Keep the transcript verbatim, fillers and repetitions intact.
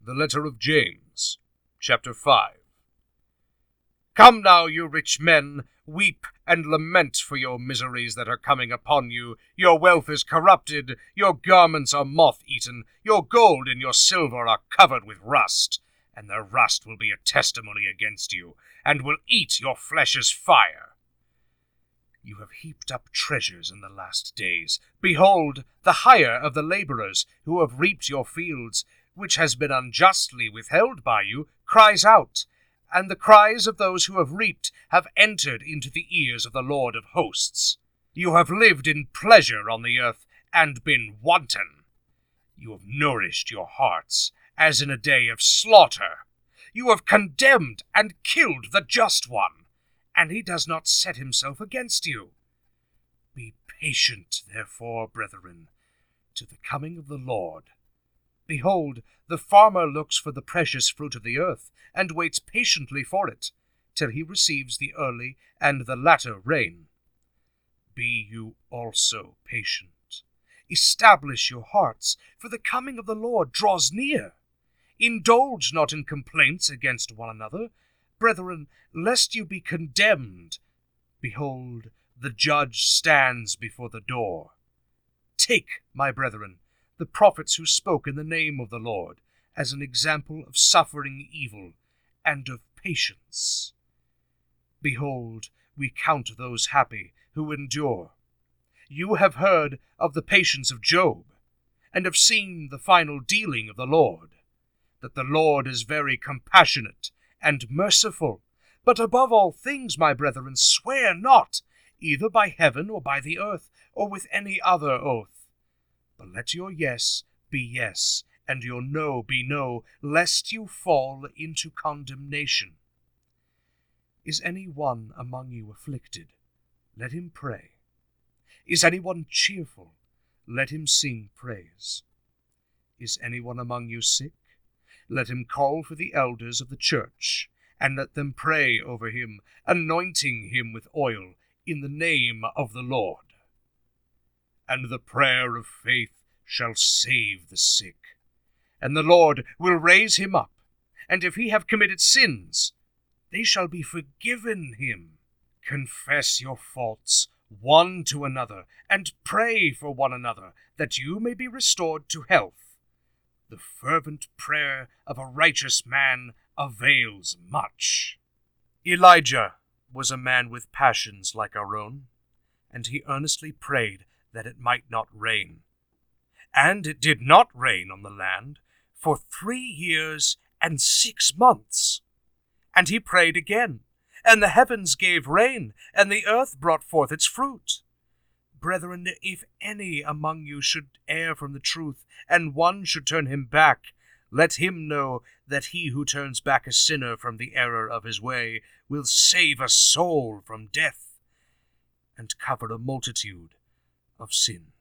The letter of James, chapter five. Come now, you rich men, weep and lament for your miseries that are coming upon you. Your wealth is corrupted, your garments are moth-eaten, your gold and your silver are covered with rust, and their rust will be a testimony against you, and will eat your flesh as fire. You have heaped up treasures in the last days. Behold, the hire of the laborers who have reaped your fields, which has been unjustly withheld by you, cries out, and the cries of those who have reaped have entered into the ears of the Lord of hosts. You have lived in pleasure on the earth, and been wanton. You have nourished your hearts, as in a day of slaughter. You have condemned and killed the just one, and he does not set himself against you. Be patient, therefore, brethren, to the coming of the Lord. Behold, the farmer looks for the precious fruit of the earth, and waits patiently for it, till he receives the early and the latter rain. Be you also patient. Establish your hearts, for the coming of the Lord draws near. Indulge not in complaints against one another, brethren, lest you be condemned. Behold, the judge stands before the door. Take, my brethren, the prophets who spoke in the name of the Lord, as an example of suffering evil and of patience. Behold, we count those happy who endure. You have heard of the patience of Job, and have seen the final dealing of the Lord, that the Lord is very compassionate and merciful. But above all things, my brethren, swear not, either by heaven or by the earth, or with any other oath. But let your yes be yes, and your no be no, lest you fall into condemnation. Is any one among you afflicted? Let him pray. Is any one cheerful? Let him sing praise. Is any one among you sick? Let him call for the elders of the church, and let them pray over him, anointing him with oil in the name of the Lord. And the prayer of faith shall save the sick, and the Lord will raise him up, and if he have committed sins, they shall be forgiven him. Confess your faults one to another, and pray for one another, that you may be restored to health. The fervent prayer of a righteous man avails much. Elijah was a man with passions like our own, and he earnestly prayed that it might not rain. And it did not rain on the land for three years and six months. And he prayed again, and the heavens gave rain, and the earth brought forth its fruit. Brethren, if any among you should err from the truth, and one should turn him back, let him know that he who turns back a sinner from the error of his way will save a soul from death, and cover a multitude of sins.